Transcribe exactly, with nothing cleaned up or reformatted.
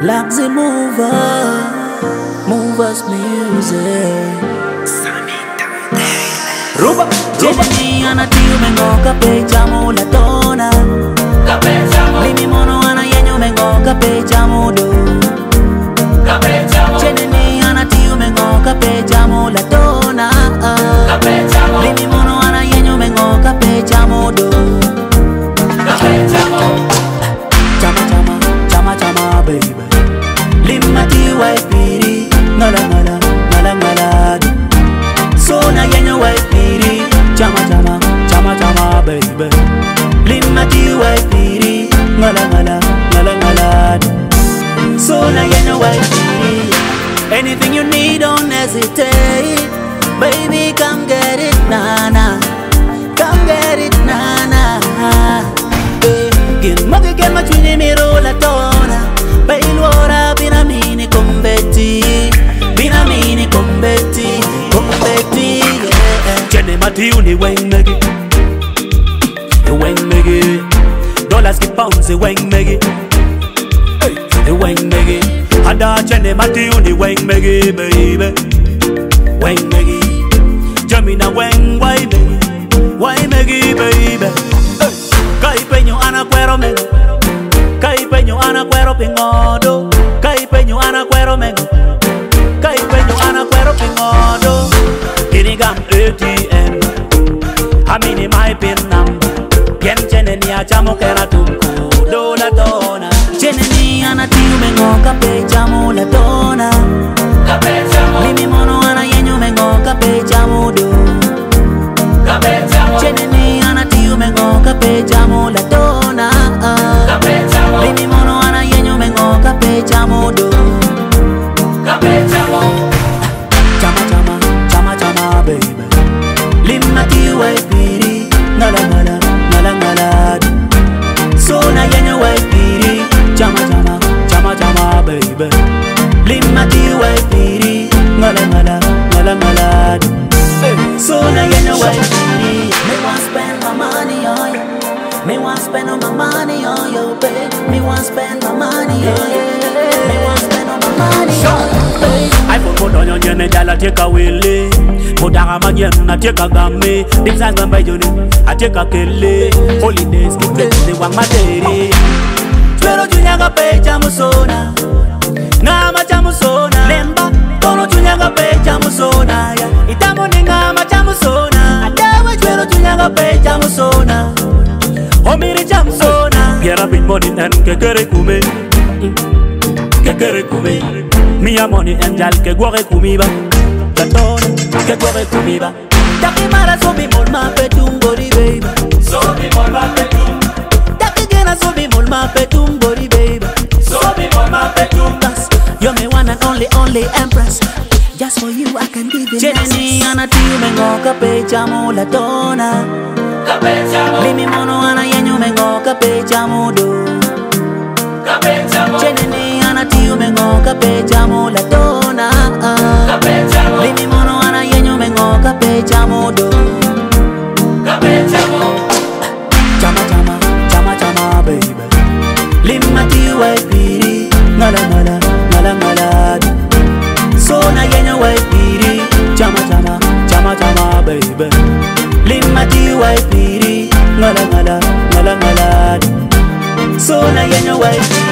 Laxy Mover, Movers Music. Ruba, Ruba. Jenny ana tiu mengo kape chamo la tona. Kape chamo. Limi mono ana yenyo mengo kape chamo do. Kape chamo. Jenny ana tiu mengo kape chamo la tona. Kape chamo. Limi mono ana yenyo mengo kape chamo do. Kape chamo. Chama chama, chama chama baby. Lima tiwa ipiri, ngala ngala, ngala ngala. So na yenyo wa ipiri, chama chama, chama chama baby. Lima tiwa ipiri, ngala ngala, ngala ngala. So na yenyo wa ipiri. Anything you need, don't hesitate. Baby, come get it, nana. Come get it, nana. Gin mogi gen machwini mi rola tona. Bailora bina mini kombeti, bina mini kombeti, kombeti, yeah. Jenny Matthew ni weng megi, weng megi. Dollars ki pounds ni weng megi, weng megi. Ada Jenny Matthew ni weng megi, baby, weng megi. Jamina weng wai megi, wai megi, baby. Kai peño ana cuero megi. Kai peño ana cuero pingodo. Kai peño ana cuero mengo. Kai peño ana cuero pingodo. Kinigam A T M. Amini my pin number. Bien chene ni achamo kera tumku. Do la dona. Chene ni ana tiu mengo kape chamo la dona. Kape chamo. Limi mono ana yenyo mengo kape chamo do. Kape chamo. Chene ni ana tiu mengo kape chamo la dona. Kape chamo. Limi mono ana yenyo mengo kape chamo do. Kape chamo. Chama chama, chama chama baby. Lima tiwa ipiri, ngala ngala, ngala ngala. So na yenyo wa ipiri, chama chama, chama chama baby. Lima tiwa ipiri, ngala ngala, ngala ngala. So na yenyo wa ipiri. Me want spend my money on you. Me want spend all my money on you, babe. Me want spend my money on you. Me want spend all my money on you, babe. I put put on your jene jala take a willy. Put down my jene na take a gamme. This is my jene, I take a kele. Holidays keep it the one my day. Twero junyaga pe chamusona. Ngama chamusona. Lemba tono junyaga pe chamusona. Itamo ni ngama chamusona. Adawa twero junyaga pe chamusona. Omiri chamsona. Piera big money and kekere kume, kekere kume. Mia money and jal ke gore kumiba. Katon ke gore kumiba. Taki mara so bi mol ma petum body baby. So bi mol ma petum. Taki gena so bi mol ma petum body baby. So bi mol ma petum. You're my one and only, only empress. Just for you I can give it. Jenny ana tiu mengo kape chamo la dona. Kape chamo. Limi mono ana yenyo mengo kape chamo do. Kape chamo. Jenny ana tiu mengo kape chamo la dona. Kape chamo. Limi mono ana yenyo mengo kape chamo do. Kape chamo. Chama chama, chama chama baby. Lima tiwa ipiri, ngala ngala, ngala ngala. So na yenyo wa ipiri, chama chama, chama chama baby. Lima tiwa ipiri, ngala ngala, ngala ngala. So na yenyo wa ipiri.